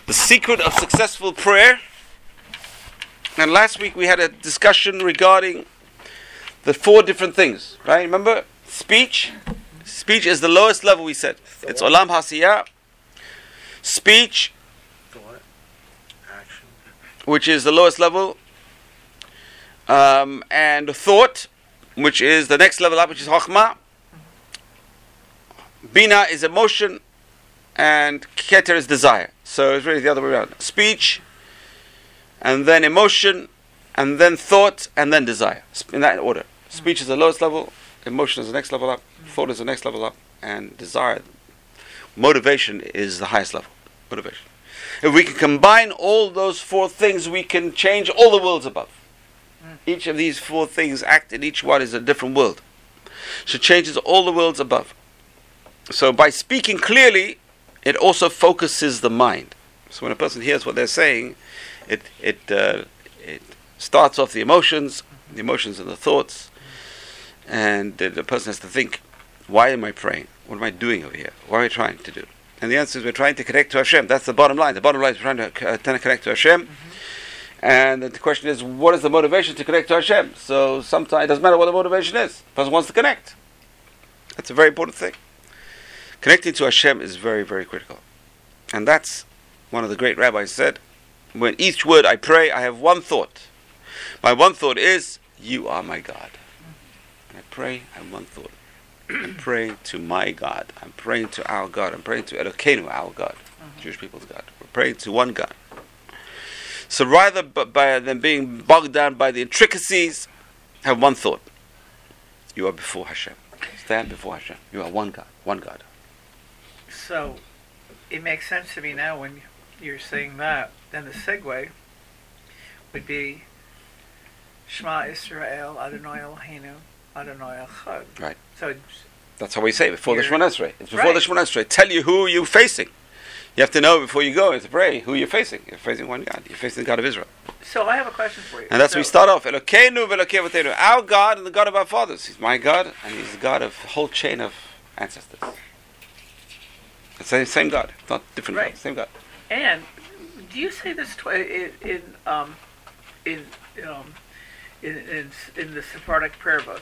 The secret of successful prayer. And last week we had a discussion regarding the 4 different things, right? Remember? Speech. Speech is the lowest level, we said. It's Olam Hasiyah. Speech, Thought, action, which is the lowest level. And thought, which is the next level up, which is Chokhmah. Bina is emotion. And Keter is desire. So it's really the other way around. Speech, and then emotion, and then thought, and then desire. In that order. Speech is the lowest level, emotion is the next level up, thought is the next level up, and desire, motivation is the highest level. Motivation. If we can combine all those 4 things, we can change all the worlds above. Each of these 4 things act in each one is a different world. So it changes all the worlds above. So by speaking clearly, it also focuses the mind. So when a person hears what they're saying, it starts off the emotions and the thoughts, and the person has to think, why am I praying? What am I doing over here? What am I trying to do? And the answer is we're trying to connect to Hashem. That's the bottom line. The bottom line is we're trying to connect to Hashem. And the question is, what is the motivation to connect to Hashem? So sometimes it doesn't matter what the motivation is. The person wants to connect. That's a very important thing. Connecting to Hashem is very, very critical. And that's one of the great rabbis said, when each word I pray, I have one thought. My one thought is, you are my God. When I pray, I have one thought. I'm praying to my God. I'm praying to our God. I'm praying to Elokeinu, our God, Jewish people's God. We're praying to one God. So rather than being bogged down by the intricacies, have one thought. You are before Hashem. Stand before Hashem. You are one God. One God. So, it makes sense to me now when you're saying that. Then the segue would be Shema Yisrael, Adonai Eloheinu, Adonai Echad. Right. So that's how we say it before the Shemona Esrei. It's before right. the Shemona Esrei. Tell you who you're facing. You have to know before you go to pray who you're facing. You're facing one God. You're facing the God of Israel. So I have a question for you. And that's where we start off. Elokeinu v'Elokei Avotenu. Our God and the God of our fathers. He's my God, and He's the God of a whole chain of ancestors. It's the same God, not different Right. God. Same God. And do you say this in the Sephardic prayer book?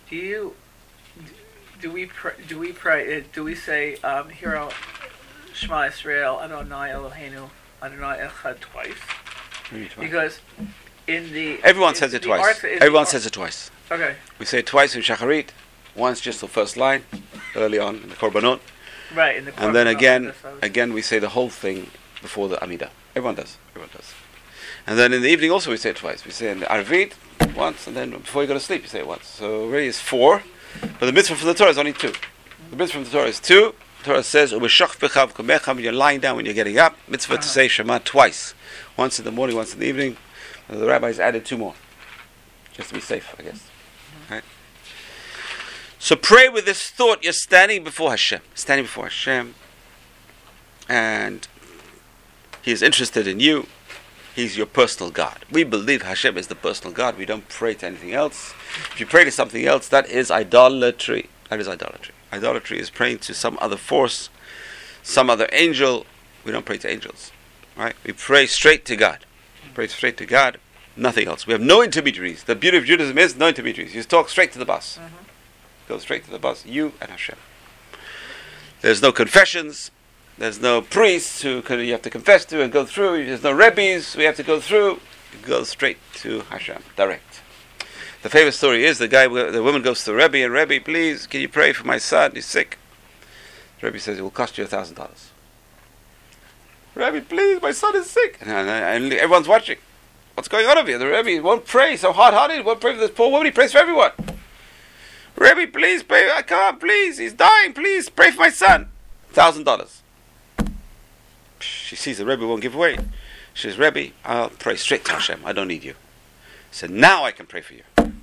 Do we say Hero Shema Yisrael Adonai Eloheinu Adonai Echad twice? Maybe twice. Because in the Everyone says it twice. Everyone says it twice. Okay. We say it twice in Shacharit. Once just the first line, early on in the Korbanot. Right. In the And then Korbanot, again we say the whole thing before the Amidah. Everyone does. And then in the evening also we say it twice. We say in the Arvit once, and then before you go to sleep you say it once. So really it's 4. But the mitzvah from the Torah is only 2. The mitzvah from the Torah is 2. The Torah says, when you're lying down, when you're getting up, mitzvah to say Shema twice. Once in the morning, once in the evening. And the rabbis added 2 more. Just to be safe, I guess. Right? So pray with this thought, you're standing before Hashem. Standing before Hashem. And He is interested in you. He's your personal God. We believe Hashem is the personal God. We don't pray to anything else. If you pray to something else, that is idolatry. That is idolatry. Idolatry is praying to some other force, some other angel. We don't pray to angels. Right? We pray straight to God. Pray straight to God, nothing else. We have no intermediaries. The beauty of Judaism is no intermediaries. You talk straight to the boss. Go straight to the boss, you and Hashem. There's no confessions. There's no priests who you have to confess to and go through. There's no rebbes we have to go through. You go straight to Hashem, direct. The famous story is the woman goes to the Rebbe, and Rebbe, please, can you pray for my son? He's sick. The Rebbe says, it will cost you $1,000. Rebbe, please, my son is sick. And everyone's watching. What's going on over here? The Rebbe won't pray, so hard-hearted, won't pray for this poor woman, he prays for everyone. Rebbe, please, pray, come on, please, he's dying, please, pray for my son. $1,000. She sees the Rebbe won't give away. She says, Rebbe, I'll pray straight to Hashem. I don't need you. He said, now I can pray for you.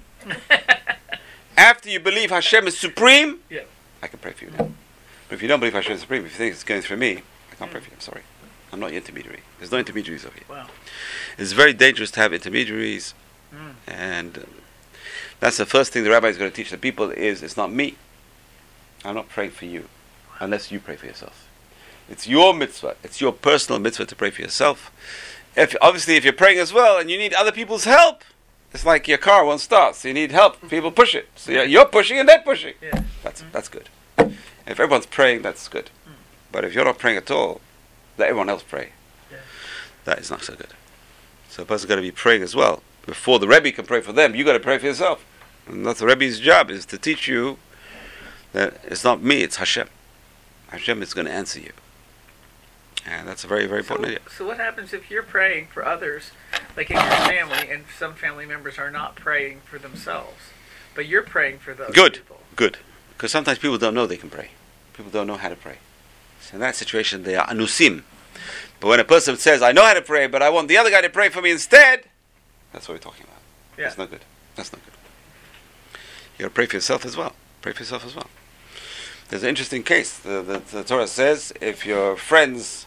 After you believe Hashem is supreme, I can pray for you now. But if you don't believe Hashem is supreme, if you think it's going through me, I can't pray for you. I'm sorry. I'm not your intermediary. There's no intermediaries over here. Wow. It's very dangerous to have intermediaries. And that's the first thing the rabbi is going to teach the people is, it's not me. I'm not praying for you unless you pray for yourself. It's your mitzvah. It's your personal mitzvah to pray for yourself. Obviously, if you're praying as well and you need other people's help, it's like your car won't start, so you need help. People push it. So you're pushing and they're pushing. Yeah. That's good. If everyone's praying, that's good. But if you're not praying at all, let everyone else pray. Yeah. That is not so good. So a person's got to be praying as well. Before the Rebbe can pray for them, you got to pray for yourself. And that's the Rebbe's job, is to teach you that it's not me, it's Hashem. Hashem is going to answer you. And that's a very, very important idea. So what happens if you're praying for others, like in your family, and some family members are not praying for themselves, but you're praying for those people? Good. Because sometimes people don't know they can pray. People don't know how to pray. So in that situation, they are anusim. But when a person says, I know how to pray, but I want the other guy to pray for me instead, that's what we're talking about. Yeah. That's not good. That's not good. You got to pray for yourself as well. Pray for yourself as well. There's an interesting case. The Torah says, if your friends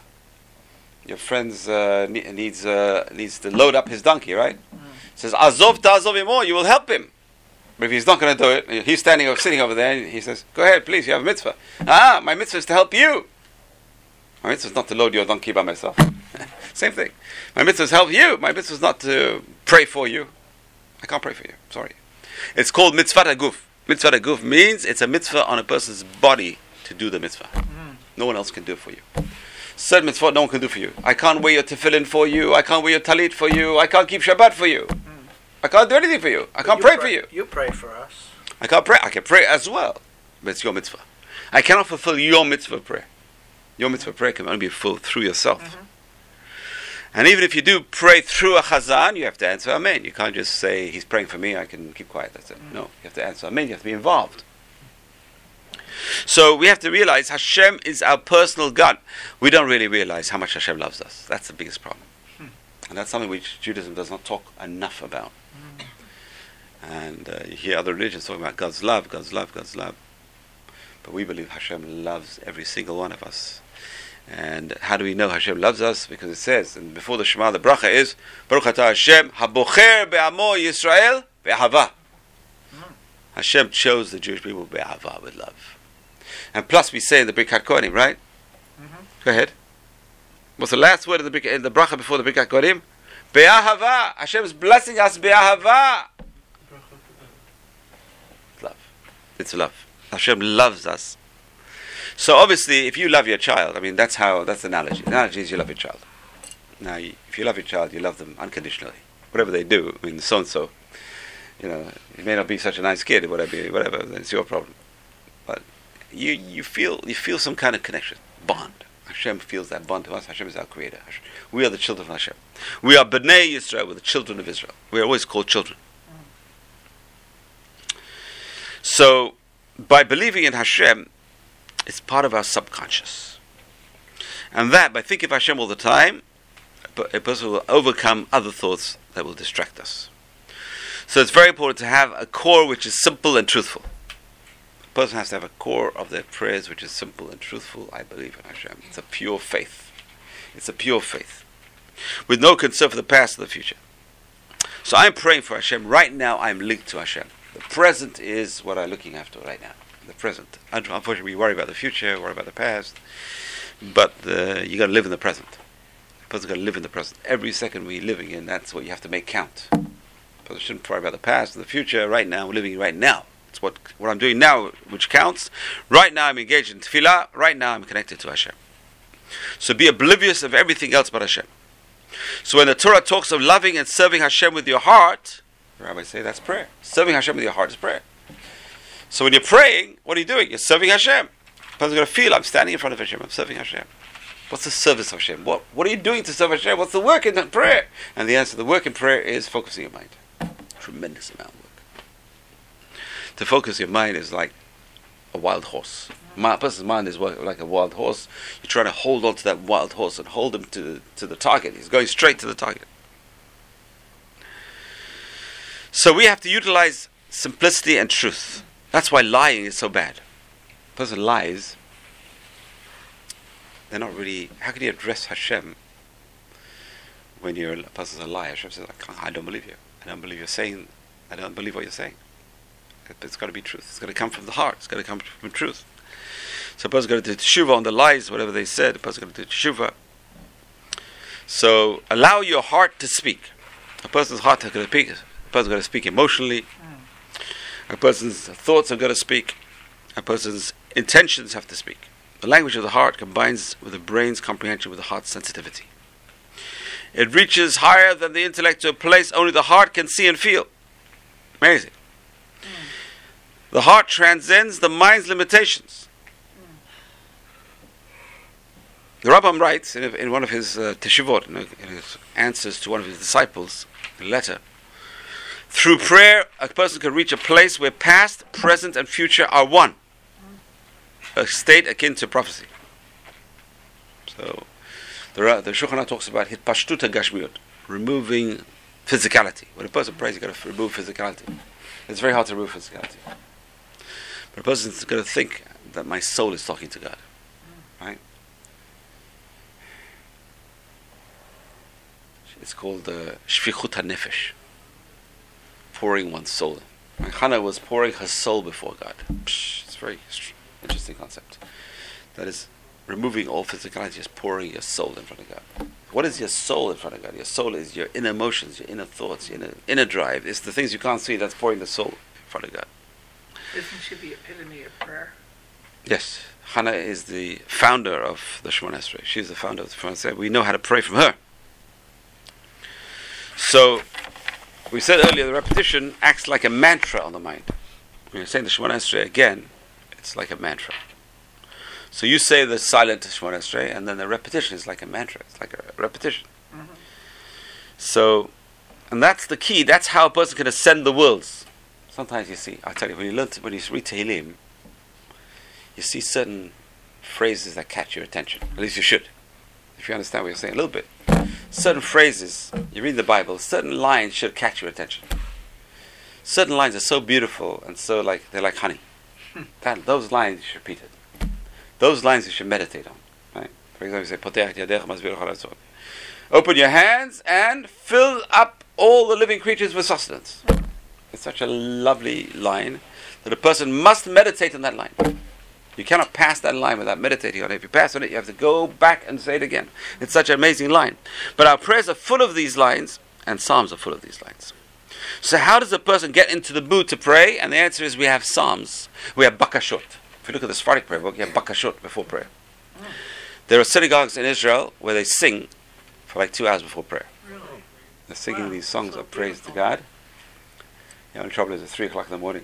needs to load up his donkey, right? It says, Azov ta'azov imo, you will help him. But if he's not going to do it, he's sitting over there, and he says, go ahead, please, you have a mitzvah. My mitzvah is to help you. My mitzvah is not to load your donkey by myself. Same thing. My mitzvah is to help you. My mitzvah is not to pray for you. I can't pray for you. Sorry. It's called mitzvah aguf. Mitzvah aguf means it's a mitzvah on a person's body to do the mitzvah. No one else can do it for you. Certain mitzvah no one can do for you. I can't wear your tefillin for you. I can't wear your talit for you. I can't keep Shabbat for you. I can't do anything for you. I can't pray for you. You pray for us. I can't pray. I can pray as well. But it's your mitzvah. I cannot fulfill your mitzvah prayer. Your mitzvah prayer can only be fulfilled through yourself. And even if you do pray through a chazan, you have to answer amen. You can't just say, he's praying for me, I can keep quiet. That's it. No, you have to answer amen. You have to be involved. So we have to realize Hashem is our personal God. We don't really realize how much Hashem loves us. That's the biggest problem. And that's something which Judaism does not talk enough about. And you hear other religions talking about God's love, God's love, God's love. But we believe Hashem loves every single one of us. And how do we know Hashem loves us? Because it says, and before the Shema, the bracha is, Baruch atah Hashem, habocher be'amo Yisrael be'ahava. Hashem chose the Jewish people be'ahava, with love. And plus we say in the Birkat Kohanim, right? Go ahead. What's the last word of the bracha before the Birkat Kohanim? Be'ahava. Hashem is blessing us be'ahava. Love. It's love. Hashem loves us. So obviously, if you love your child, I mean, that's the analogy. The analogy is you love your child. Now, if you love your child, you love them unconditionally. Whatever they do, I mean, so-and-so, it may not be such a nice kid, whatever, then it's your problem. But you feel some kind of connection, bond. Hashem feels that bond to us. Hashem is our creator. We are the children of Hashem. We are B'nai Yisrael, we're the children of Israel. We are always called children. So, by believing in Hashem, it's part of our subconscious. And that, by thinking of Hashem all the time, a person will overcome other thoughts that will distract us. So it's very important to have a core which is simple and truthful. A person has to have a core of their prayers which is simple and truthful. I believe in Hashem. It's a pure faith. It's a pure faith. With no concern for the past or the future. So I'm praying for Hashem. Right now I'm linked to Hashem. The present is what I'm looking after right now. The present. Unfortunately, we worry about the future, worry about the past, but you got to live in the present. A person's got to live in the present. Every second we're living in, that's what you have to make count. A person shouldn't worry about the past or the future. Right now, we're living right now. It's what I'm doing now, which counts. Right now, I'm engaged in tefillah. Right now, I'm connected to Hashem. So be oblivious of everything else but Hashem. So when the Torah talks of loving and serving Hashem with your heart, the rabbis say that's prayer. Serving Hashem with your heart is prayer. So when you're praying, what are you doing? You're serving Hashem. The person's going to feel, I'm standing in front of Hashem, I'm serving Hashem. What's the service of Hashem? What are you doing to serve Hashem? What's the work in that prayer? And the answer, the work in prayer is focusing your mind. Tremendous amount of work. To focus your mind is like a wild horse. A person's mind is like a wild horse. You're trying to hold on to that wild horse and hold him to the target. He's going straight to the target. So we have to utilize simplicity and truth. That's why lying is so bad. A person lies, they're not really... How can you address Hashem when a person's a liar? Hashem says, I don't believe you. I don't believe what you're saying. It's got to be truth. It's got to come from the heart. It's got to come from truth. So a person got to do teshuva on the lies, whatever they said. A person got to do teshuva. So allow your heart to speak. A person's heart has got to speak. A person's got to speak emotionally. A person's thoughts have got to speak. A person's intentions have to speak. The language of the heart combines with the brain's comprehension with the heart's sensitivity. It reaches higher than the intellect to a place only the heart can see and feel. Amazing. The heart transcends the mind's limitations. The Rambam writes in one of his teshuvot, in his answers to one of his disciples, a letter, through prayer, a person can reach a place where past, present, and future are one. A state akin to prophecy. So, the Shulchan Aruch talks about hitpashtuta gashmiut, removing physicality. When a person prays, you've got to remove physicality. It's very hard to remove physicality. But a person's got to think that my soul is talking to God. Right? It's called shfichut hanefesh, pouring one's soul. And Hannah was pouring her soul before God. It's a very interesting concept. That is removing all physicality, just pouring your soul in front of God. What is your soul in front of God? Your soul is your inner emotions, your inner thoughts, your inner drive. It's the things you can't see. That's pouring the soul in front of God. Isn't she the epitome of prayer? Yes. Hannah is the founder of the Shemona Esrei. She's the founder of the Shemona Esrei. We know how to pray from her. So, we said earlier, the repetition acts like a mantra on the mind. When you're saying the Shemona Esrei again, it's like a mantra. So you say the silent Shemona Esrei, and then the repetition is like a mantra. It's like a repetition. Mm-hmm. So, and that's the key. That's how a person can ascend the worlds. Sometimes you see, I'll tell you, when you read Tehillim, you see certain phrases that catch your attention. At least you should, if you understand what you're saying a little bit. Certain phrases, you read the Bible, certain lines should catch your attention. Certain lines are so beautiful and so they're like honey. Those lines you should repeat it. Those lines you should meditate on. Right? For example, you say, open your hands and fill up all the living creatures with sustenance. It's such a lovely line that a person must meditate on that line. You cannot pass that line without meditating on it. If you pass on it, you have to go back and say it again. It's such an amazing line. But our prayers are full of these lines, and Psalms are full of these lines. So how does a person get into the mood to pray? And the answer is we have Psalms. We have Bakashot. If you look at the Sephardic prayer book, you have Bakashot before prayer. There are synagogues in Israel where they sing for 2 hours before prayer. Really? They're singing these songs of praise to God. The only trouble is at 3 o'clock in the morning.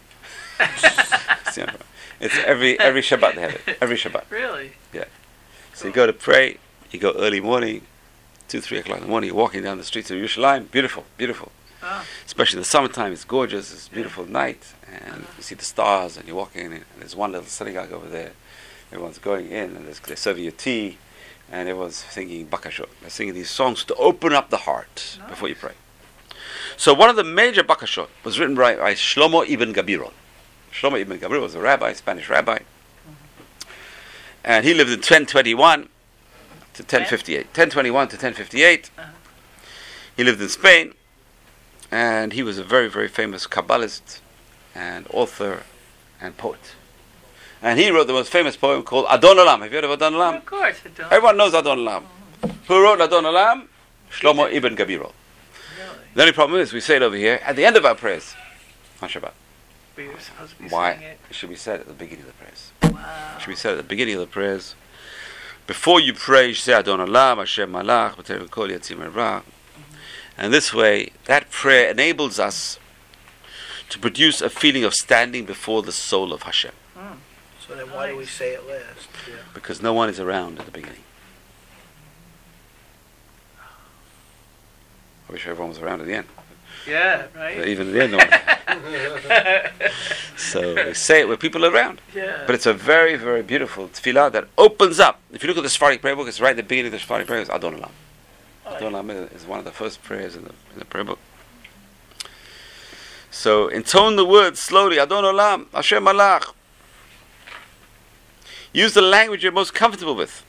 It's every Shabbat they have it. Every Shabbat. Really? Yeah. So you go to pray, you go early morning, 2-3 o'clock in the morning, you're walking down the streets of Yerushalayim. Beautiful, beautiful. Ah. Especially in the summertime, it's gorgeous, it's a beautiful night, and you see the stars, and you're walking in, and there's one little synagogue over there. Everyone's going in, and they're serving you tea, and everyone's singing Bakashot. They're singing these songs to open up the heart before you pray. So one of the major Bakashot was written by Shlomo ibn Gabirol. Shlomo ibn Gabirol was a rabbi, Spanish rabbi. And he lived in 1021 to 1058. 1021 to 1058. He lived in Spain. And he was a very, very famous Kabbalist and author and poet. And he wrote the most famous poem called Adon Olam. Have you heard of Adon Olam? Of course, Adon. Everyone knows Adon Olam. Who wrote Adon Olam? Shlomo ibn Gabirol. Really? The only problem is we say it over here at the end of our prayers on Shabbat. But you're supposed to be Why? saying it. It should be said at the beginning of the prayers. Wow. It should be said at the beginning of the prayers. Before you pray, you say Adon Olam, Hashem Malach, B'Terem Kol Yatzim Ra. And this way, that prayer enables us to produce a feeling of standing before the soul of Hashem. So then why do we say it last? Yeah. Because no one is around at the beginning. I wish everyone was around at the end. Yeah, right? Even at the end, no one. So we say it with people around. Yeah. But it's a very, very beautiful tefillah that opens up. If you look at the Sephardic prayer book, it's right at the beginning of the Sephardic prayer, it's Adon Olam. Adon Olam is one of the first prayers in the prayer book. So intone the words slowly. Adon Olam, Hashem Malach. Use the language you're most comfortable with.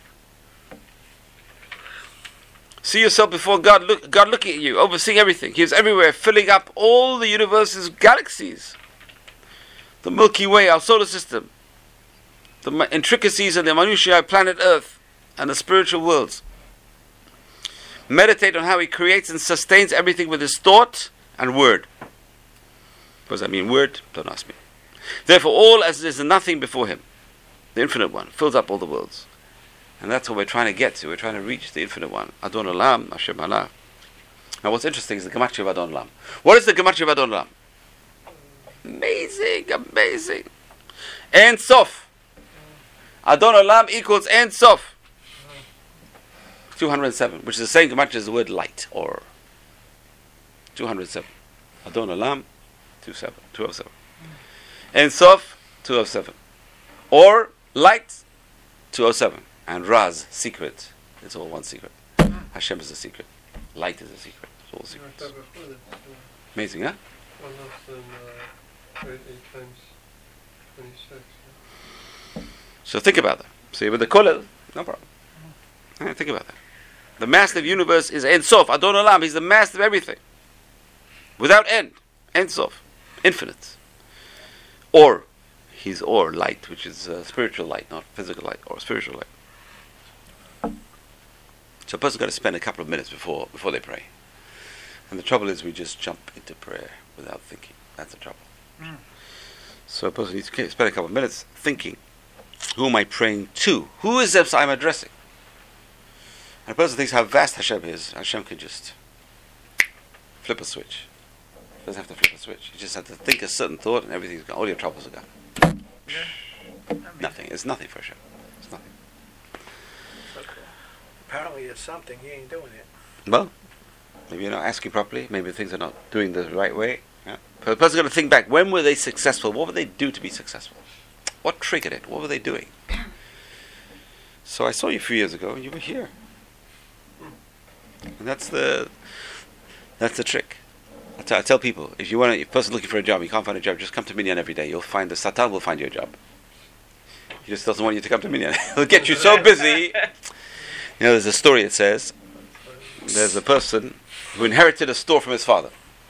See yourself before God. God looking at you, overseeing everything. He is everywhere, filling up all the universe's galaxies. The Milky Way, our solar system. the intricacies of the Manushya planet Earth and the spiritual worlds. Meditate on how he creates and sustains everything with his thought and word. What does that mean, word? Don't ask me. Therefore, all as is nothing before him, the Infinite One, fills up all the worlds. And that's what we're trying to get to. We're trying to reach the Infinite One. Adon Olam, Hashem Allah. Now what's interesting is the Gematria of Adon Olam. What is the Gematria of Adon Olam? Amazing, amazing. Ein Sof. Adon Olam equals Ein Sof. 207, which is the same Gematria as the word light, or 207. Adon Olam, 207. Ein Sof, 207. Or light, 207. And Raz, secret. It's all one secret. Hashem is a secret. Light is a secret. It's all secrets. Amazing, huh? 1 less than 8 times 26. So think about that. See, with the Kollel, no problem. Think about that. The master of the universe is Ein Sof, Adon Olam. He's the master of everything. Without end. Ein Sof. Infinite. Or, he's or, light, which is spiritual light, not physical light, or spiritual light. So a person's got to spend a couple of minutes before they pray. And the trouble is we just jump into prayer without thinking. That's the trouble. So a person needs to spend a couple of minutes thinking, who am I praying to? Who is this I'm addressing? And a person thinks how vast Hashem is. Hashem can just flip a switch. Doesn't have to flip a switch. You just have to think a certain thought and everything's gone. All your troubles are gone. Nothing. It's nothing for Hashem. It's nothing. Apparently it's something, he ain't doing it. Well, maybe you're not asking properly. Maybe things are not doing the right way. Yeah. But the person's got to think back. When were they successful? What would they do to be successful? What triggered it? What were they doing? So I saw you a few years ago and you were here. And that's the trick. I tell people, if a person's looking for a job, you can't find a job, just come to Minyan every day. You'll find the Satan will find you a job. He just doesn't want you to come to Minyan. He'll get you so busy. You know, there's a story, it says, there's a person who inherited a store from his father.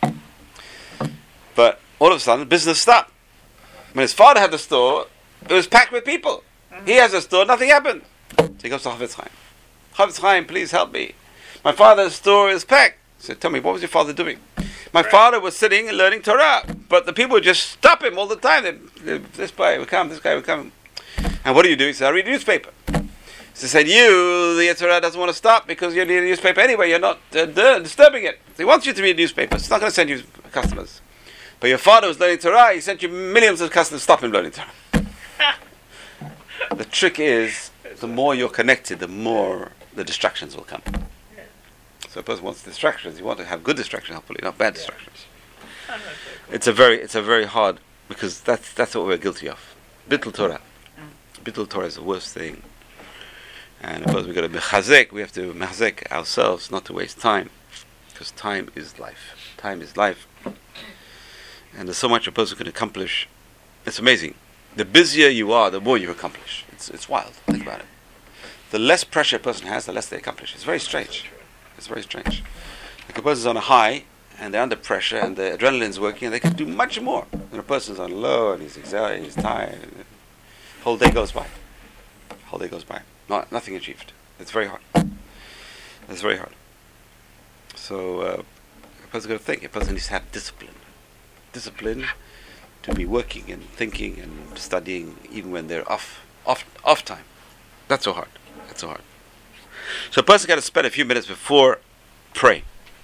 But all of a sudden, business stopped. When his father had the store, it was packed with people. He has a store, nothing happened. So he goes to Chavetz Chaim. Chavetz Chaim, please help me. My father's store is packed. He said, tell me, what was your father doing? My father was sitting and learning Torah, but the people would just stop him all the time. This guy would come, this guy would come. And what do you do? He said, I read a newspaper. So he said, the Yetzirah doesn't want to stop because you need a newspaper anyway. You're not disturbing it. So he wants you to read a newspaper. It's not going to send you customers. But your father was learning Torah. He sent you millions of customers. Stop him learning Torah. The trick is, the more you're connected, the more the distractions will come. So a person wants distractions. You want to have good distractions, hopefully, not bad distractions. It's a very hard, because that's what we're guilty of. Bittul Torah. Bittul Torah is the worst thing. And of course we've got to mechazek. We have to mechazek ourselves, not to waste time, because time is life. Time is life. And there's so much a person can accomplish. It's amazing. The busier you are, the more you accomplish. It's wild. Think about it. The less pressure a person has, the less they accomplish. It's very strange. It's very strange. Like a person's on a high, and they're under pressure, and the adrenaline's working, and they can do much more than a person's on low, and he's exhausted, he's tired. Whole day goes by. Nothing achieved. It's very hard. It's very hard. So a person's got to think. A person needs to have discipline. Discipline to be working and thinking and studying even when they're off time. That's so hard. So a person got to spend a few minutes before praying.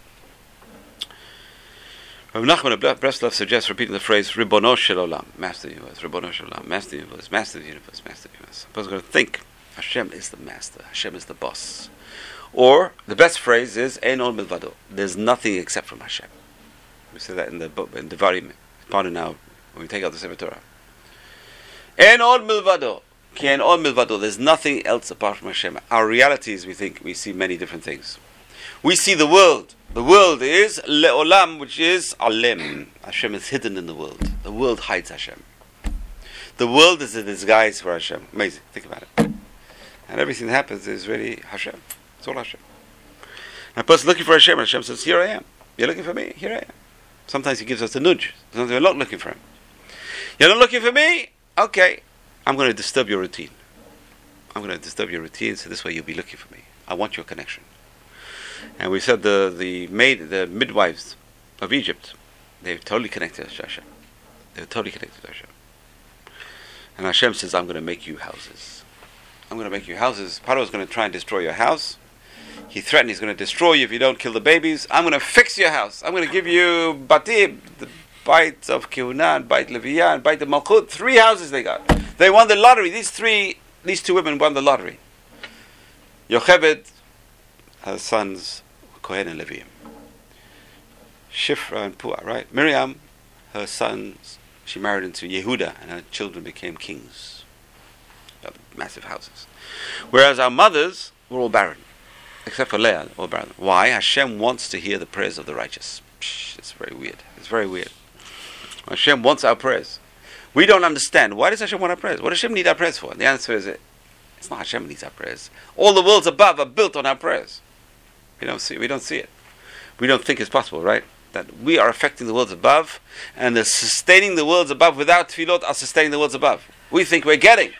Rav Nachman of Breslov suggests repeating the phrase Ribono Shel Olam, Master of the Universe, Ribono Shel Olam, Master of the Universe, Master of the Universe, Master of the Universe. A person's got to think Hashem is the master, Hashem is the boss. Or the best phrase is Ein Od Milvado. There's nothing except from Hashem. We say that in the book, in Devarim, part of now when we take out the Sefer Torah. Ein Od Milvado. Ki Ein Od Milvado. There's nothing else apart from Hashem. Our realities, we see many different things. We see the world. The world is Le'olam, which is Alem. Hashem is hidden in the world. The world hides Hashem. The world is a disguise for Hashem. Amazing. Think about it. And everything that happens is really Hashem. It's all Hashem. And a person looking for Hashem, and Hashem says, here I am. You're looking for me? Here I am. Sometimes He gives us a nudge. Sometimes we're not looking for Him. You're not looking for me? Okay. I'm going to disturb your routine. I'm going to disturb your routine, so this way you'll be looking for me. I want your connection. And we said the midwives of Egypt, they've totally connected to Hashem. They're totally connected to Hashem. And Hashem says, I'm going to make you houses. I'm going to make you houses. Pharaoh is going to try and destroy your house. He threatened he's going to destroy you if you don't kill the babies. I'm going to fix your house. I'm going to give you Batib, the Bait of Kehuna, and Bait Leviah, and Bait of Malchut. 3 houses they got. They won the lottery. These 2 women won the lottery. Yocheved, her sons, Kohen and Leviim. Shifra and Puah, right? Miriam, her sons, she married into Yehuda, and her children became kings. Massive houses. Whereas our mothers were all barren. Except for Leah, all barren. Why? Hashem wants to hear the prayers of the righteous. It's very weird. It's very weird. Hashem wants our prayers. We don't understand. Why does Hashem want our prayers? What does Hashem need our prayers for? And the answer is, it's not Hashem who needs our prayers. All the worlds above are built on our prayers. We don't see it. We don't think it's possible, right? That we are affecting the worlds above, and the sustaining the worlds above without tefillot are sustaining the worlds above. We think we're getting.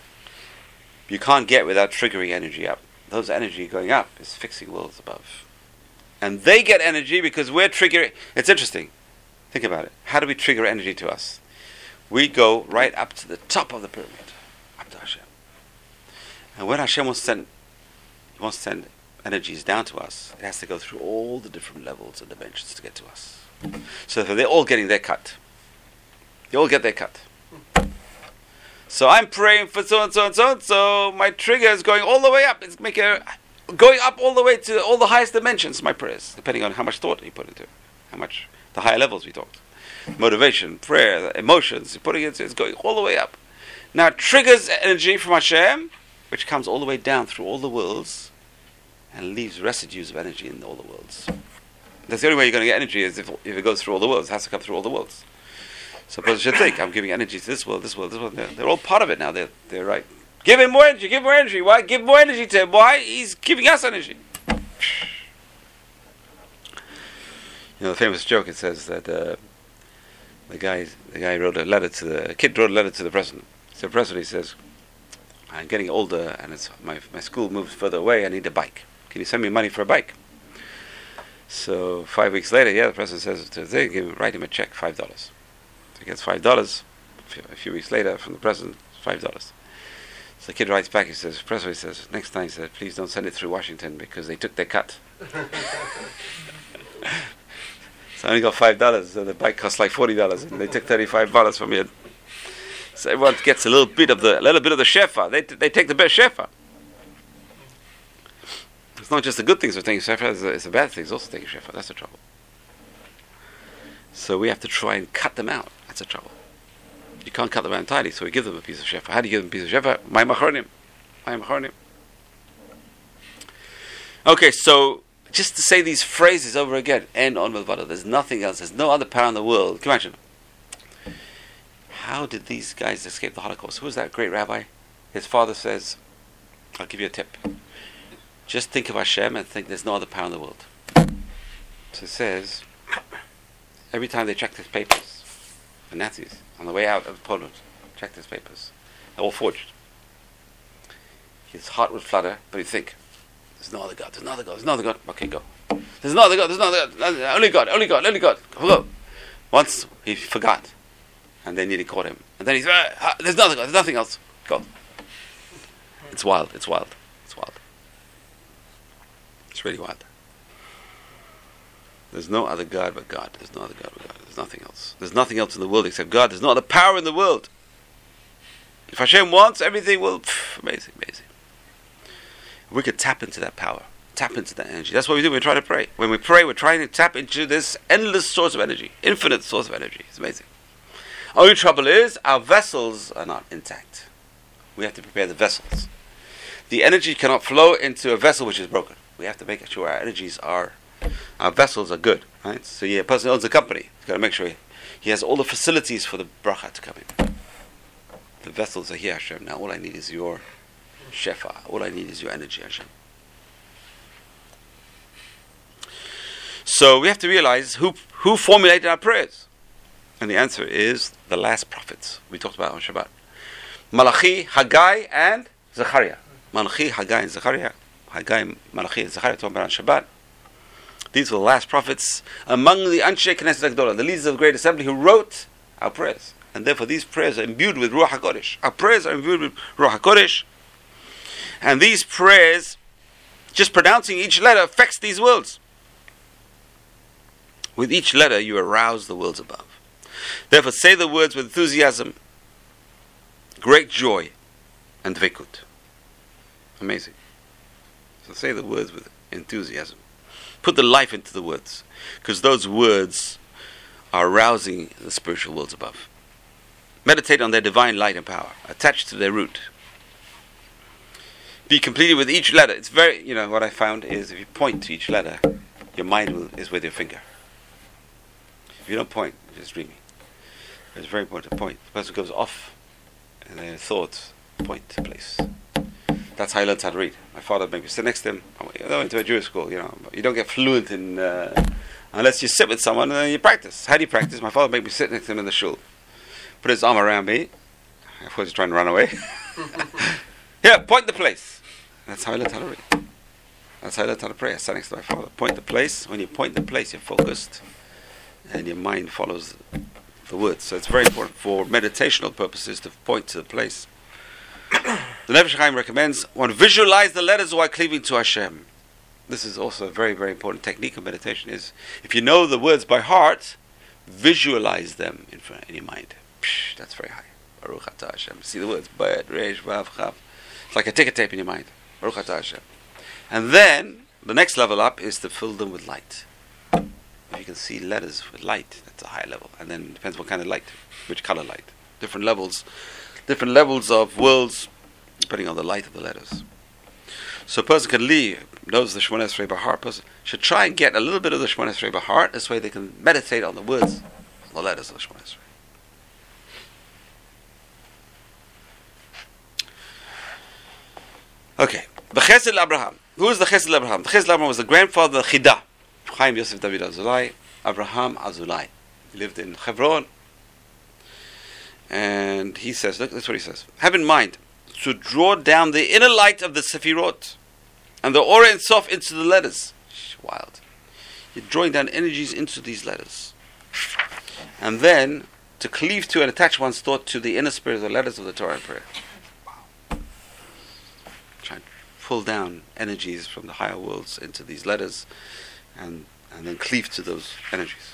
You can't get without triggering energy up. Those energy going up is fixing worlds above. And they get energy because we're triggering. It's interesting. Think about it. How do we trigger energy to us? We go right up to the top of the pyramid, up to Hashem. And when Hashem wants to send energies down to us, it has to go through all the different levels and dimensions to get to us. So they're all getting their cut. They all get their cut. So I'm praying for so and so and so and so. My trigger is going all the way up. It's going up all the way to all the highest dimensions. My prayers, depending on how much thought you put into it, how much the higher levels we talked, motivation, prayer, emotions. You're putting it. It's going all the way up. Now it triggers energy from Hashem, which comes all the way down through all the worlds, and leaves residues of energy in all the worlds. That's the only way you're going to get energy is if it goes through all the worlds. It has to come through all the worlds. Suppose you should think, I'm giving energy to this world, this world, this world. They're all part of it now. They're right. Give him more energy, give more energy. Why? Give more energy to him. Why? He's giving us energy. The famous joke, it says that the guy wrote a letter to the kid wrote a letter to the president. So the president, he says, I'm getting older and it's my school moves further away, I need a bike. Can you send me money for a bike? So 5 weeks later, the president says to the write him a check, $5. So he gets $5. A few weeks later from the president, $5. So the kid writes back, he says, President says, next time, he says, please don't send it through Washington because they took their cut. So I only got $5, so the bike costs like $40, and they took $35 from me. So everyone gets a little bit of the shefa. They take the best shefa. It's not just the good things of taking shefa; it's the bad things also taking shefa. That's the trouble. So we have to try and cut them out. That's the trouble. You can't cut them out entirely, so we give them a piece of shefa. How do you give them a piece of shefa? Mayim achronim. Okay, so just to say these phrases over again, and on Milvado, there's nothing else. There's no other power in the world. Can you imagine? How did these guys escape the Holocaust? Who was that great rabbi? His father says, I'll give you a tip. Just think of Hashem and think there's no other power in the world. So it says, every time they checked his papers, the Nazis, on the way out of Poland, checked his papers. They're all forged. His heart would flutter, but he'd think, there's no other God, there's no other God, there's no other God. Okay, go. There's no other God, there's no other God. Only God, only God, only God. Go. Once he forgot, and they nearly caught him. And then he's, there's no other God, there's nothing else. Go. It's wild, it's wild, it's wild. It's really wild. There's no other God but God. There's no other God but God. There's nothing else. There's nothing else in the world except God. There's no other power in the world. If Hashem wants, everything will... amazing, amazing. We could tap into that power. Tap into that energy. That's what we do when we try to pray. When we pray, we're trying to tap into this endless source of energy. Infinite source of energy. It's amazing. Only trouble is, our vessels are not intact. We have to prepare the vessels. The energy cannot flow into a vessel which is broken. We have to make sure our vessels are good, right? So a person owns a company. He's got to make sure he has all the facilities for the bracha to come in. The vessels are here, Hashem. Now all I need is your shefa. All I need is your energy, Hashem. So we have to realize who formulated our prayers. And the answer is the last prophets we talked about on Shabbat. Malachi, Haggai, and Zechariah. Malachi, Haggai, and Zechariah. Haggai, Malachi, and Zechariah talking about on Shabbat. These were the last prophets among the Anshe Knesset Agdolah, the leaders of the Great Assembly, who wrote our prayers. And therefore these prayers are imbued with Ruach HaKodesh. Our prayers are imbued with Ruach HaKodesh. And these prayers, just pronouncing each letter, affects these worlds. With each letter you arouse the worlds above. Therefore say the words with enthusiasm, great joy, and dvekut. Amazing. So say the words with enthusiasm. Put the life into the words, because those words are arousing the spiritual worlds above. Meditate on their divine light and power, attached to their root. Be completed with each letter. It's very, what I found is if you point to each letter, your mind is with your finger. If you don't point, you're just dreaming. It's very important to point. The person goes off, and their thoughts point to place. That's how I learned how to read. My father made me sit next to him. I went to a Jewish school, but you don't get fluent in unless you sit with someone and you practice. How do you practice? My father made me sit next to him in the shul. Put his arm around me. Of course, he's trying to run away. Here, point the place. That's how I learned how to read. That's how I learned how to pray. I sat next to my father. Point the place. When you point the place, you're focused, and your mind follows the words. So it's very important for meditational purposes to point to the place. The Nefesh Chaim recommends one visualize the letters while cleaving to Hashem. This is also a very, very important technique of meditation. Is if you know the words by heart, visualize them in your mind. That's very high. Baruch Atah Hashem. See the words. Bet, Reish, Vav, Chav. It's like a ticker tape in your mind. Baruch Atah Hashem. And then the next level up is to fill them with light. If you can see letters with light, that's a higher level. And then it depends what kind of light, which color light. Different levels of worlds, depending on the light of the letters. So a person can knows the Shemona Esrei by heart. Person should try and get a little bit of the Shemona Esrei by heart. This way they can meditate on the words, on the letters of the Shemona Esrei. Okay, the Chesed Abraham. Who is the Chesed Abraham? The Chesed Abraham was the grandfather of Chida, Chaim Yosef David Azulai, Abraham Azulai. He lived in Hebron. And he says, look, that's what he says. Have in mind to draw down the inner light of the Sefirot and the Ora and Sof into the letters. Wild. You're drawing down energies into these letters. And then to cleave to and attach one's thought to the inner spirit of the letters of the Torah and prayer. Wow. Try and pull down energies from the higher worlds into these letters and then cleave to those energies.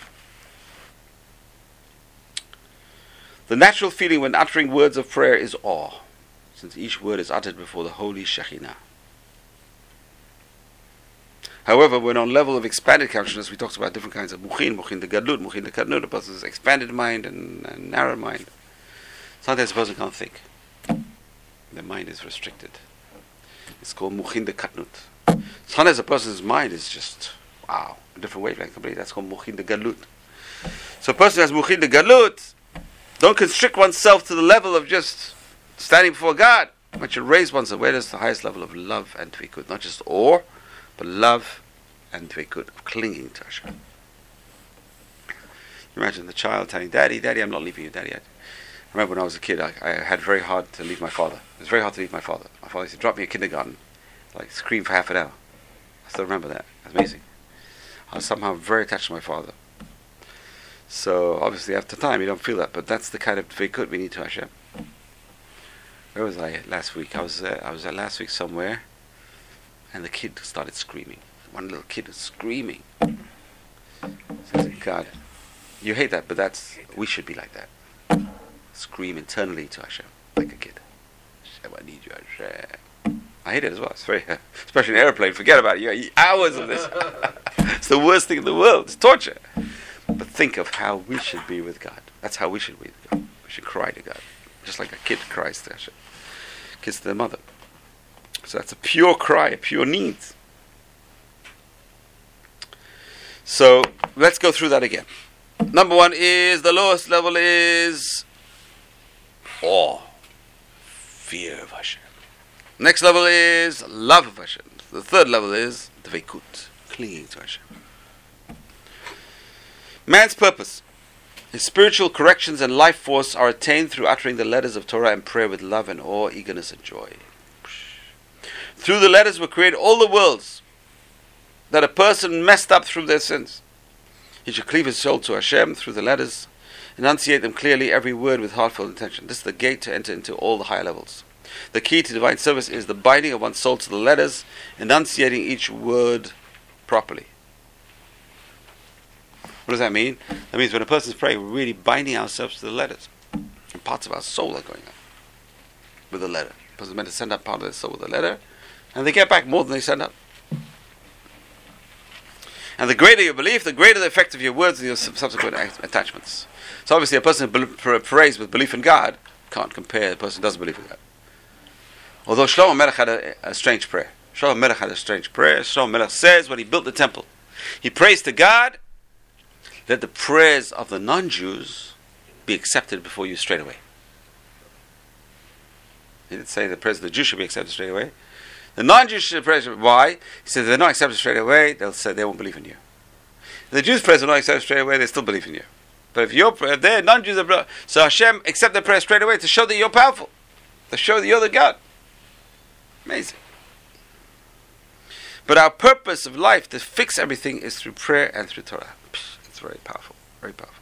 The natural feeling when uttering words of prayer is awe, since each word is uttered before the holy Shekhinah. However, when on level of expanded consciousness, we talked about different kinds of mukhin the gadlut, mukhin the kadnut, a person's expanded mind and narrow mind. Sometimes a person can't think. Their mind is restricted. It's called mukhin the kadnut. Sometimes a person's mind is just, wow, a different wavelength completely. That's called mukhin the gadlut. So a person who has mukhin the gadlut, don't constrict oneself to the level of just standing before God. One should raise one's awareness to the highest level of love and dvekut. Not just awe, but love and dvekut, of clinging to Hashem. Imagine the child telling, Daddy, I'm not leaving you, Daddy. I remember when I was a kid, I had very hard to leave my father. It was very hard to leave my father. My father used to drop me in kindergarten, scream for half an hour. I still remember that. That's amazing. I was somehow very attached to my father. So obviously after time you don't feel that, but that's the kind of dvekut we need to Hashem. Where was I last week? I was at last week somewhere, and the kid started screaming. One little kid was screaming. So I said, God, you hate that, but we should be like that. Scream internally to Hashem, like a kid. Hashem, I need you, Hashem. I hate it as well. It's very, especially in an airplane. Forget about it. You got hours of this. It's the worst thing in the world. It's torture. But think of how we should be with God. That's how we should be with God. We should cry to God, just like a kid cries to Hashem. Kids to their mother. So that's a pure cry, a pure need. So let's go through that again. Number one is, the lowest level is awe, fear of Hashem. Next level is love of Hashem. The third level is dvekut, clinging to Hashem. Man's purpose His spiritual corrections and life force are attained through uttering the letters of Torah and prayer with love and awe, eagerness and joy. Through the letters were created all the worlds that a person messed up through their sins. He should cleave his soul to Hashem through the letters, enunciate them clearly, every word with heartfelt intention. This is the gate to enter into all the higher levels. The key to divine service is the binding of one's soul to the letters, enunciating each word properly. What does that mean? That means when a person's praying, we're really binding ourselves to the letters. And parts of our soul are going up with the letter. The person's meant to send up part of their soul with the letter, and they get back more than they send up. And the greater your belief, the greater the effect of your words and your subsequent attachments. So obviously a person who prays with belief in God can't compare the person who doesn't believe in God. Although Shlomo Melech had a strange prayer. Shlomo Melech had a strange prayer. Shlomo Melech says when he built the temple, he prays to God, let the prayers of the non-Jews be accepted before you straight away. He didn't say the prayers of the Jews should be accepted straight away. The non-Jewish prayers, why? He said if they're not accepted straight away, they'll say they won't believe in you. If the Jews' prayers are not accepted straight away, they still believe in you. But if they're non-Jews, so Hashem accept their prayer straight away to show that you're powerful, to show that you're the God. Amazing. But our purpose of life to fix everything is through prayer and through Torah. It's very powerful, very powerful.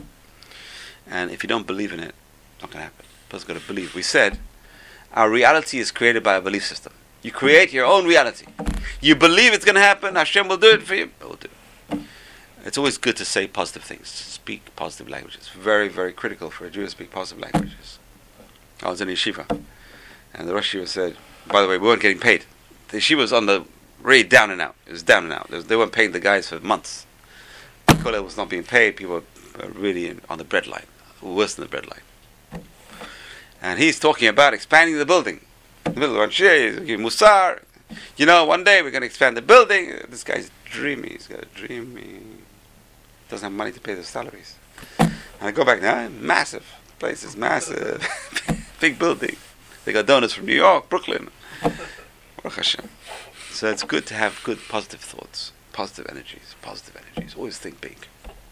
And if you don't believe in it, it's not going to happen. A person's got to believe. We said our reality is created by a belief system. You create your own reality. You believe it's going to happen, Hashem will do it for you. It will do it. It's always good to say positive things, speak positive languages. Very, very critical for a Jew to speak positive languages. I was in a yeshiva, and the Rosh Yeshiva said, by the way, we weren't getting paid. The yeshiva was on the really down and out. It was down and out. They weren't paying the guys for months. The kollel was not being paid. People were really on the breadline, worse than the breadline. And he's talking about expanding the building. In the middle of one shir, he's giving musar. You know, one day we're going to expand the building. This guy's dreamy. He's got a dream. He doesn't have money to pay the salaries. And I go back now. Massive. The place is massive. Big building. They got donors from New York, Brooklyn. Baruch Hashem. So it's good to have good positive thoughts, positive energies. Always think big.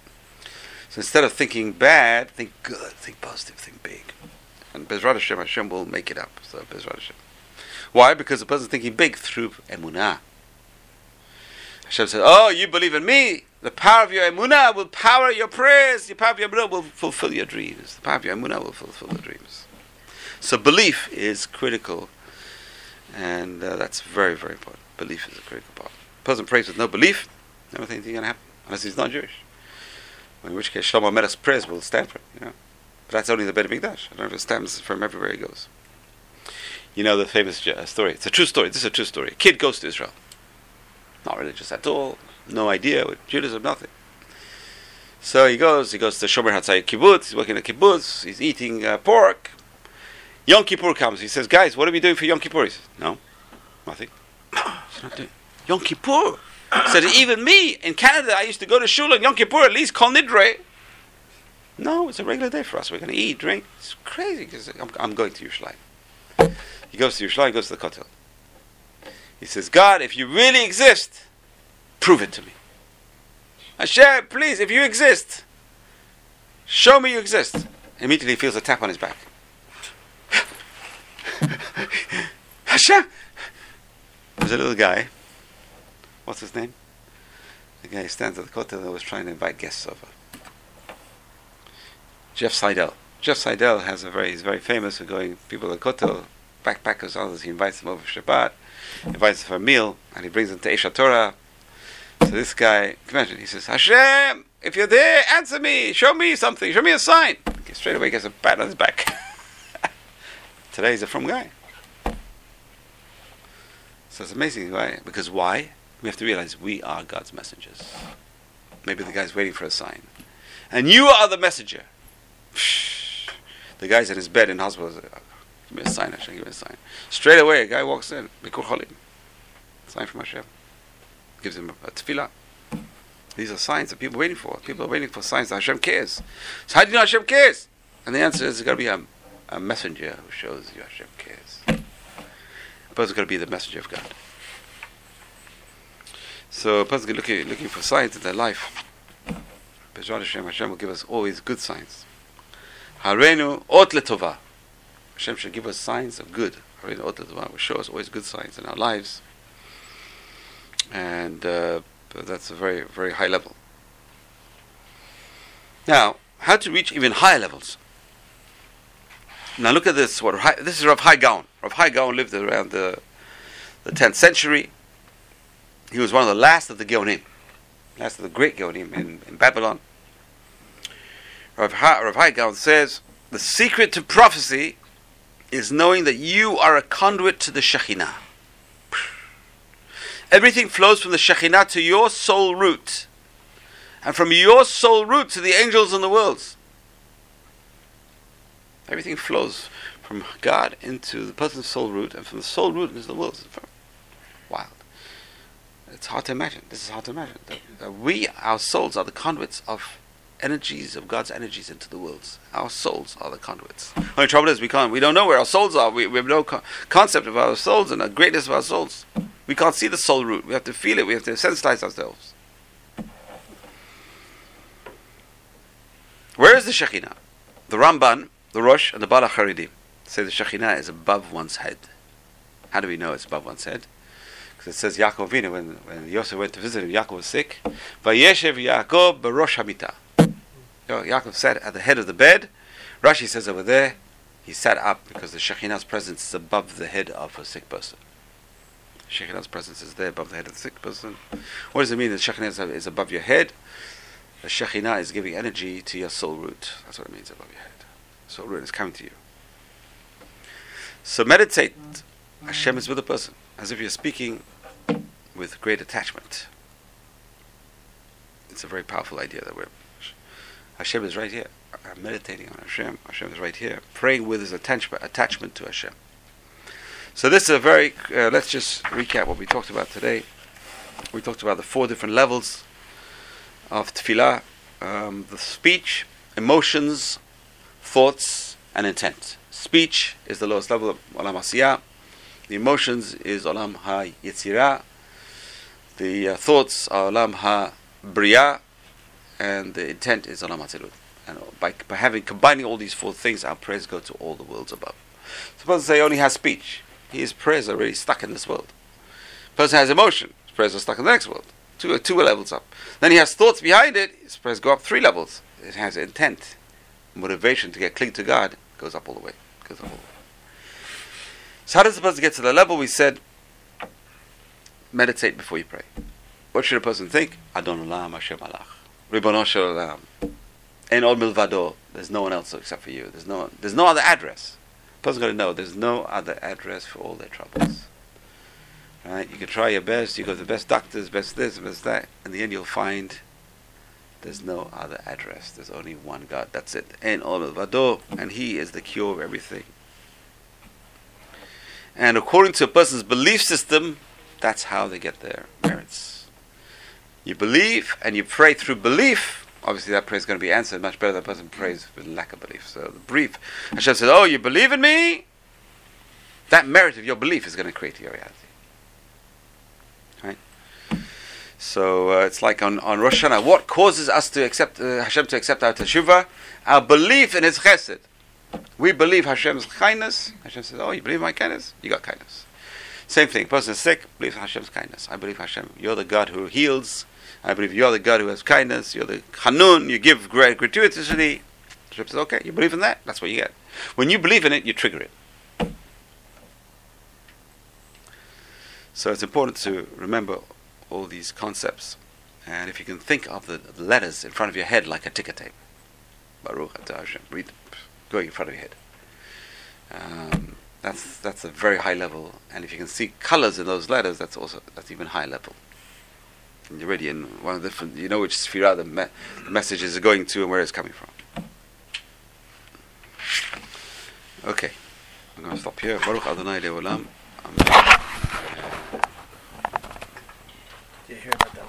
So instead of thinking bad, think good, think positive, think big. And Bezrat Hashem, Hashem will make it up. So Bezrat Hashem. Why? Because the person's thinking big through emunah. Hashem says, oh, you believe in me. The power of your emunah will power your prayers. The power of your emunah will fulfill your dreams. The power of your emunah will fulfill the dreams. So belief is critical. And that's very, very important. Belief is a critical part. A person prays with no belief, never think anything going to happen. Unless he's not Jewish. In which case, Shlomo Melech's prayers will stand for him. But that's only the Beit HaMikdash. I don't know if it stands for him everywhere he goes. You know the famous story. It's a true story. This is a true story. A kid goes to Israel. Not religious at all. No idea with Judaism, nothing. So he goes to Shomer Hatzai Kibbutz. He's working at kibbutz. He's eating pork. Yom Kippur comes. He says, guys, what are we doing for Yom Kippur? He says, no, nothing. He's not doing Yom Kippur. He said, even me, in Canada, I used to go to shul on Yom Kippur, at least Kol Nidre. No, it's a regular day for us. We're going to eat, drink. It's crazy because I'm going to Yerushalayim. He goes to Yerushalayim, goes to the Kotel. He says, God, if you really exist, prove it to me. Hashem, please, if you exist, show me you exist. Immediately he feels a tap on his back. Hashem! There's a little guy. What's his name? The guy who stands at the Kotel and was trying to invite guests over. Jeff Seidel. Jeff Seidel he's very famous for going people at Kotel, backpackers, others. He invites them over for Shabbat, invites them for a meal, and he brings them to Eish Torah. So this guy, imagine, he says, Hashem, if you're there, answer me, show me something, show me a sign. Straight away he gets a pat on his back. Today he's a from guy. So it's amazing, right? Because why? We have to realize we are God's messengers. Maybe the guy's waiting for a sign. And you are the messenger. The guy's in his bed in hospital. Give me a sign, Hashem, give me a sign. Straight away, a guy walks in. Bikur Cholim. Sign from Hashem. Gives him a tefillah. These are signs that people are waiting for. People are waiting for signs that Hashem cares. So how do you know Hashem cares? And the answer is there's got to be a messenger who shows you Hashem cares. A person's got to be the messenger of God. So a person's looking for signs in their life. B'ezrat Hashem will give us always good signs. Harenu ot letova. Hashem should give us signs of good. Harenu ot letova will show us always good signs in our lives. And that's a very, very high level. Now, how to reach even higher levels? Now look at this. This is Rav Hai Gaon. Rav Hai Gaon lived around the 10th century. He was one of the last of the Gaonim, last of the great Gaonim in Babylon. Rav Hai Gaon says, the secret to prophecy is knowing that you are a conduit to the Shekhinah. Everything flows from the Shekhinah to your soul root, and from your soul root to the angels and the worlds. Everything flows from God into the person's soul root, and from the soul root into the worlds. Wild. It's hard to imagine. This is hard to imagine. That we, our souls, are the conduits of energies, of God's energies into the worlds. Our souls are the conduits. The only trouble is we don't know where our souls are. We have no concept of our souls and the greatness of our souls. We can't see the soul root. We have to feel it. We have to sensitize ourselves. Where is the Shekhinah? The Ramban, the Rosh, and the Bala Haridim say the Shekhinah is above one's head. How do we know it's above one's head? Because it says Yaakov Avinu, when Yosef went to visit him, Yaakov was sick. Vayeshev Yaakov b'rosh hamita. Yaakov sat at the head of the bed. Rashi says over there, he sat up because the Shekhinah's presence is above the head of a sick person. Shekhinah's presence is there above the head of the sick person. What does it mean that Shekhinah is above your head? The Shekhinah is giving energy to your soul root. That's what it means, above your head. Soul root is coming to you. So meditate. Hashem is with a person, as if you're speaking with great attachment. It's a very powerful idea that Hashem is right here. I'm meditating on Hashem. Hashem is right here, praying with his attachment to Hashem. So this is a very. Let's just recap what we talked about today. We talked about the 4 different levels of tefillah: the speech, emotions, thoughts, and intent. Speech is the lowest level of Olam Asiyah. The emotions is Olam Ha-Yetzirah. The thoughts are Olam Ha-Briyah. And the intent is Olam HaTzilut. And by combining all these 4 things, our prayers go to all the worlds above. Suppose he only has speech. His prayers are already stuck in this world. Person has emotion. His prayers are stuck in the next world. 2 levels up. Then he has thoughts behind it. His prayers go up 3 levels. It has intent, motivation to cling to God. Goes up all the way. So how does the person get to the level? We said, meditate before you pray. What should a person think? Adon Olam Hashem Alach. Ribono Shel Olam. Ein od milvado. There's no one else except for you. There's no other address. The person's got to know there's no other address for all their troubles. Right? You can try your best. You go to the best doctors, best this, best that. In the end, you'll find there's no other address. There's only one God. That's it. Ein od milvado, and He is the cure of everything. And according to a person's belief system, that's how they get their merits. You believe and you pray through belief. Obviously, that prayer is going to be answered much better than a person prays with lack of belief. So the brief, Hashem said, "Oh, you believe in me." That merit of your belief is going to create your reality. Right. So it's like on Rosh Hashanah. What causes us to accept Hashem to accept our teshuvah? Our belief in His chesed. We believe Hashem's kindness. Hashem says, "Oh, you believe my kindness? You got kindness." Same thing. Person is sick, believes in Hashem's kindness. I believe Hashem. You're the God who heals. I believe you're the God who has kindness. You're the Hanun. You give gratuitously. Hashem says, "Okay, you believe in that? That's what you get." When you believe in it, you trigger it. So it's important to remember all these concepts. And if you can think of the letters in front of your head like a ticker tape. Baruch Atah Hashem. Read them. Going in front of your head. That's a very high level, and if you can see colors in those letters, that's even higher level. And you're already in one of the different. You know which sphere the messages are going to and where it's coming from. Okay, I'm going to stop here. Baruch Adonai Le'olam. Amen. You hear about that?